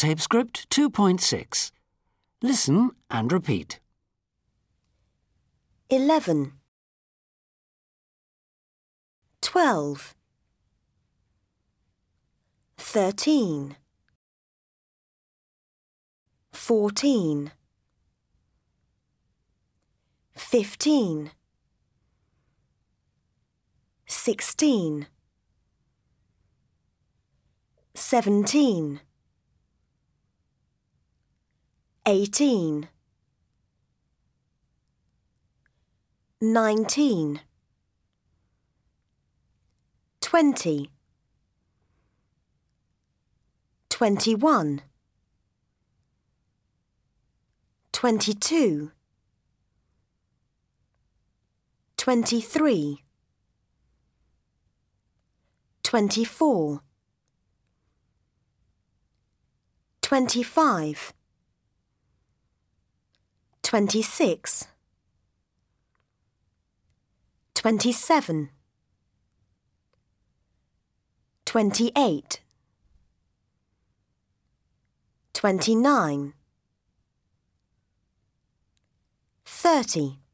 Tape Script 2.6. Listen and repeat. 11 12 13 14 15 16 17 18 19 20 21 22 23 24 25 26 27 28 29 30